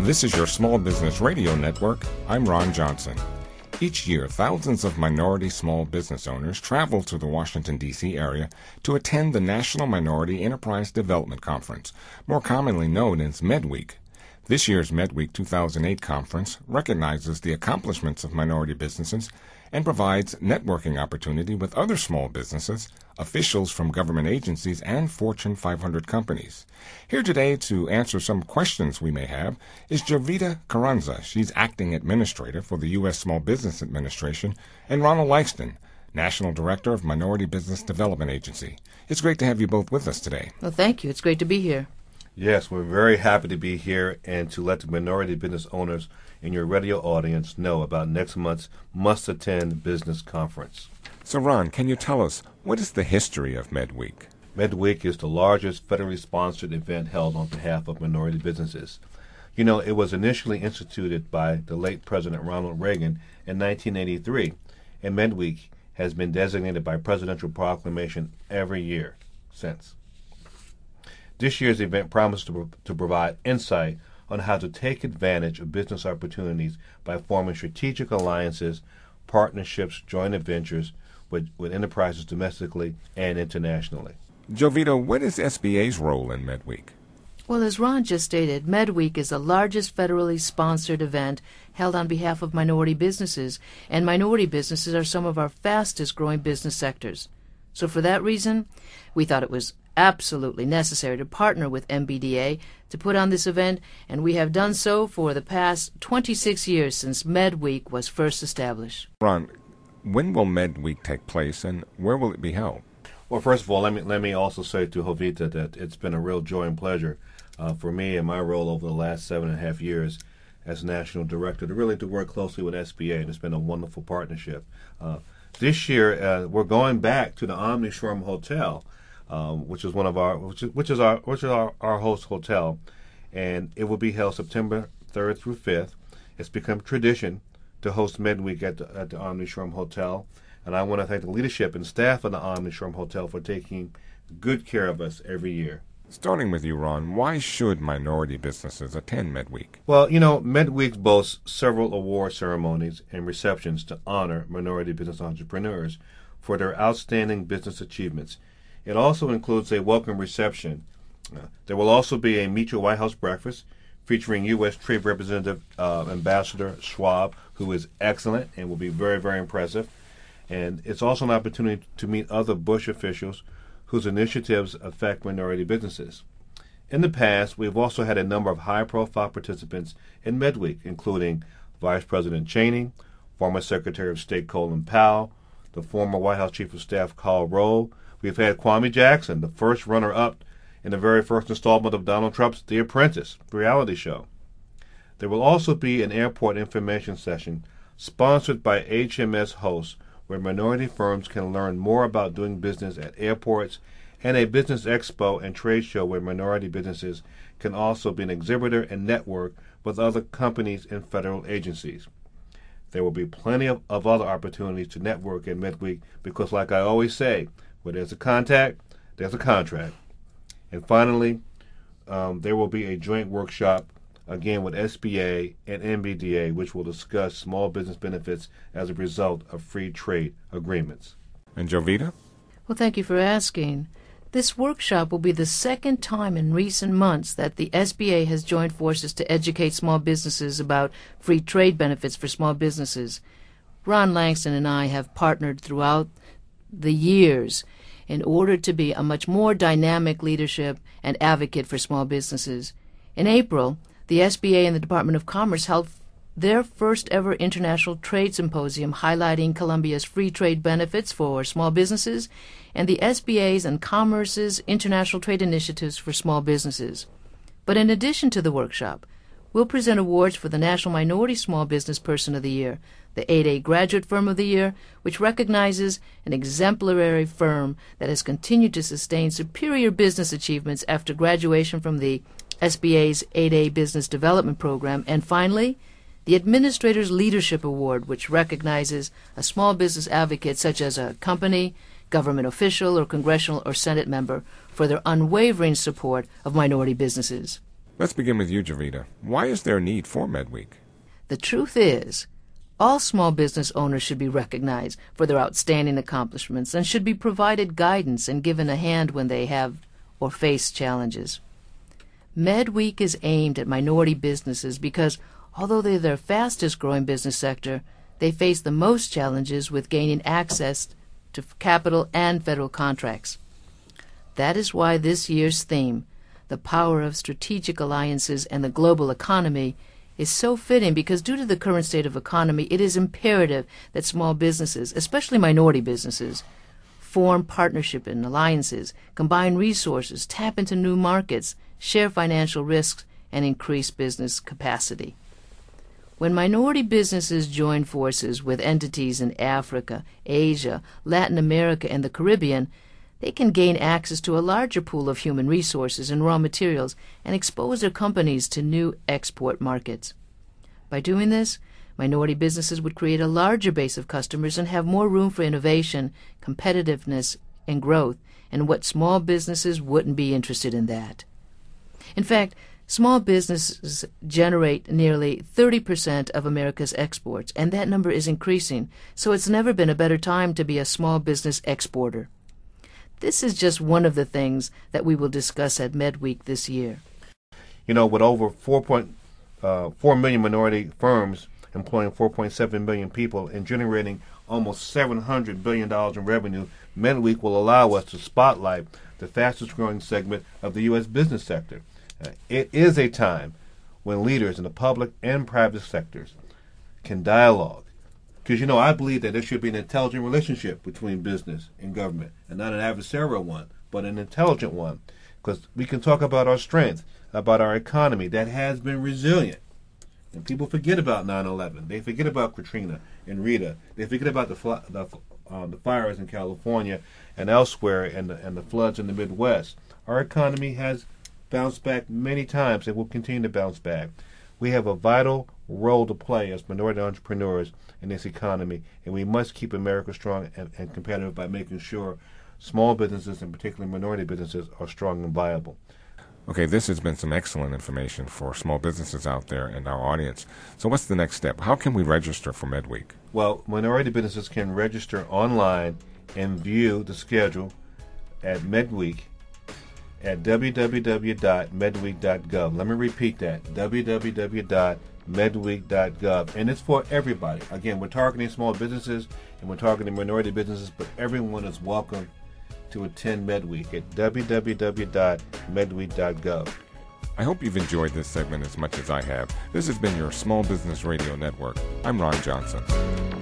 This is your Small Business Radio Network. I'm Ron Johnson. Each year, thousands of minority small business owners travel to the Washington, D.C. area to attend the National Minority Enterprise Development Conference, more commonly known as MedWeek. This year's MedWeek 2008 conference recognizes the accomplishments of minority businesses and provides networking opportunity with other small businesses, officials from government agencies, and Fortune 500 companies. Here today to answer some questions we may have is Jovita Carranza. She's acting administrator for the U.S. Small Business Administration, and Ronald Langston, National Director of Minority Business Development Agency. It's great to have you both with us today. Well, thank you. It's great to be here. Yes, we're very happy to be here and to let the minority business owners in your radio audience know about next month's must-attend business conference. So, Ron, can you tell us, what is the history of MedWeek? MedWeek is the largest federally sponsored event held on behalf of minority businesses. You know, it was initially instituted by the late President Ronald Reagan in 1983, and MedWeek has been designated by presidential proclamation every year since. This year's event promised to provide insight on how to take advantage of business opportunities by forming strategic alliances, partnerships, joint ventures with enterprises domestically and internationally. Jovita, what is SBA's role in MedWeek? Well, as Ron just stated, MedWeek is the largest federally sponsored event held on behalf of minority businesses, and minority businesses are some of our fastest growing business sectors. So for that reason, we thought it was absolutely necessary to partner with MBDA to put on this event, and we have done so for the past 26 years since MedWeek was first established. Ron, when will MedWeek take place, and where will it be held? Well, first of all, let me also say to Jovita that it's been a real joy and pleasure for me in my role over the last 7.5 years as National Director to work closely with SBA, and it's been a wonderful partnership. This year, we're going back to the Omni Shroom Hotel, which is our host hotel, and it will be held September 3rd through 5th. It's become tradition to host MedWeek at the Omni Shroom Hotel, and I want to thank the leadership and staff of the Omni Shroom Hotel for taking good care of us every year. Starting with you, Ron, why should minority businesses attend MedWeek? Well, you know, MedWeek boasts several award ceremonies and receptions to honor minority business entrepreneurs for their outstanding business achievements. It also includes a welcome reception. There will also be a Meet Your White House breakfast featuring U.S. Trade Representative Ambassador Schwab, who is excellent and will be very, very impressive. And it's also an opportunity to meet other Bush officials whose initiatives affect minority businesses. In the past, we've also had a number of high-profile participants in MedWeek, including Vice President Cheney, former Secretary of State Colin Powell, the former White House Chief of Staff Karl Rove. We've had Kwame Jackson, the first runner-up in the very first installment of Donald Trump's The Apprentice reality show. There will also be an airport information session sponsored by HMS hosts where minority firms can learn more about doing business at airports, and a business expo and trade show where minority businesses can also be an exhibitor and network with other companies and federal agencies. There will be plenty of other opportunities to network at MedWeek because, like I always say, where there's a contact, there's a contract. And finally, there will be a joint workshop, again with SBA and MBDA, which will discuss small business benefits as a result of free trade agreements. And Jovita? Well, thank you for asking. This workshop will be the second time in recent months that the SBA has joined forces to educate small businesses about free trade benefits for small businesses. Ron Langston and I have partnered throughout the years in order to be a much more dynamic leadership and advocate for small businesses. In April, the SBA and the Department of Commerce held their first ever international trade symposium highlighting Columbia's free trade benefits for small businesses and the SBA's and Commerce's international trade initiatives for small businesses. But in addition to the workshop, we'll present awards for the National Minority Small Business Person of the Year, the 8A Graduate Firm of the Year, which recognizes an exemplary firm that has continued to sustain superior business achievements after graduation from the SBA's 8A Business Development Program, and finally, the Administrator's Leadership Award, which recognizes a small business advocate such as a company, government official, or congressional or Senate member for their unwavering support of minority businesses. Let's begin with you, Javita. Why is there a need for MedWeek? The truth is, all small business owners should be recognized for their outstanding accomplishments and should be provided guidance and given a hand when they have or face challenges. MedWeek is aimed at minority businesses because, although they're the fastest growing business sector, they face the most challenges with gaining access to capital and federal contracts. That is why this year's theme, the power of strategic alliances and the global economy, is so fitting because due to the current state of economy, it is imperative that small businesses, especially minority businesses, form partnership and alliances, combine resources, tap into new markets, share financial risks, and increase business capacity. When minority businesses join forces with entities in Africa, Asia, Latin America, and the Caribbean, they can gain access to a larger pool of human resources and raw materials and expose their companies to new export markets. By doing this, minority businesses would create a larger base of customers and have more room for innovation, competitiveness, and growth, and what small businesses wouldn't be interested in that. In fact, small businesses generate nearly 30% of America's exports, and that number is increasing, so it's never been a better time to be a small business exporter. This is just one of the things that we will discuss at MedWeek this year. You know, with over 4.4 million minority firms employing 4.7 million people and generating almost $700 billion in revenue, MedWeek will allow us to spotlight the fastest growing segment of the U.S. business sector. It is a time when leaders in the public and private sectors can dialogue. Because, you know, I believe that there should be an intelligent relationship between business and government, and not an adversarial one, but an intelligent one. Because we can talk about our strength, about our economy that has been resilient. And people forget about 9/11. They forget about Katrina and Rita. They forget about the fires in California and elsewhere, and the floods in the Midwest. Our economy has bounced back many times and will continue to bounce back. We have a vital role to play as minority entrepreneurs in this economy, and we must keep America strong and competitive by making sure small businesses, and particularly minority businesses, are strong and viable. Okay, this has been some excellent information for small businesses out there and our audience. So what's the next step? How can we register for MedWeek? Well, minority businesses can register online and view the schedule at MedWeek at www.medweek.gov. Let me repeat that, www.medweek.gov. And it's for everybody. Again, we're targeting small businesses and we're targeting minority businesses, but everyone is welcome to attend MedWeek at www.medweek.gov. I hope you've enjoyed this segment as much as I have. This has been your Small Business Radio Network. I'm Ron Johnson.